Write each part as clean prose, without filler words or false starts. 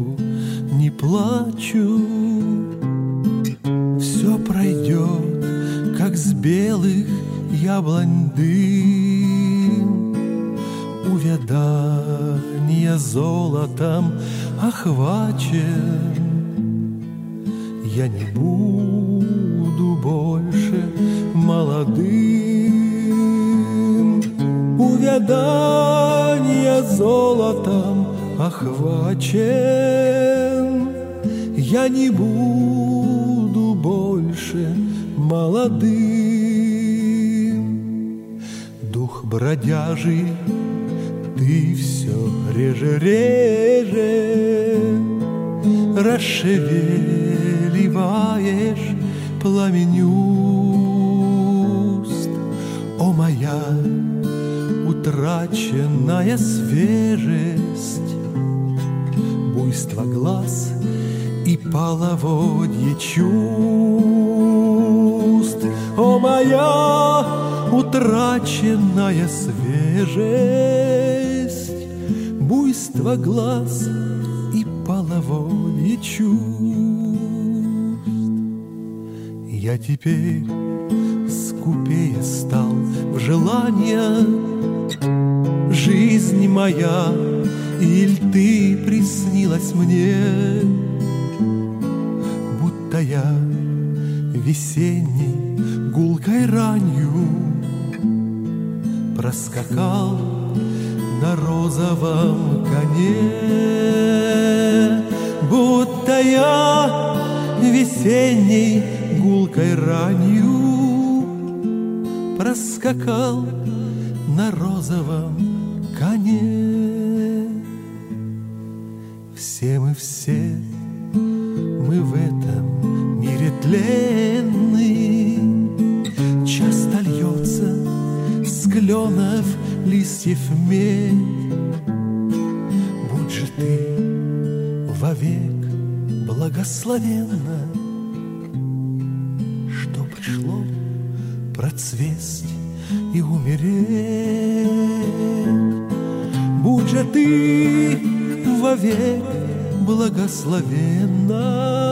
нету, не плачу. Все пройдет, как с белых яблонь дым. Увядания золотом охвачен. Я не буду больше молодым. Увядания золотом охвачен. Я не буду больше молодым. Дух бродяжий, ты все реже расшевеливаешь пламень уст. О, моя утраченная свежесть, буйство глаз и половодье чувств. О, моя утраченная свежесть, буйство глаз и половодье чувств. Я теперь скупее стал в желаниях. Жизнь моя, иль ты приснилась мне, будто я весенней гулкой ранью проскакал на розовом коне, будто я весенней гулкой ранью проскакал на розовом коне. Все мы в этом мире тленны. Часто льется с кленов листьев медь. Будь же ты вовек благословенна, что пришло процвесть и умереть. Будь же ты вовек благословенна,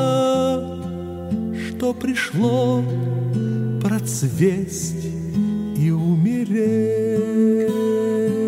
что пришло процвесть и умереть.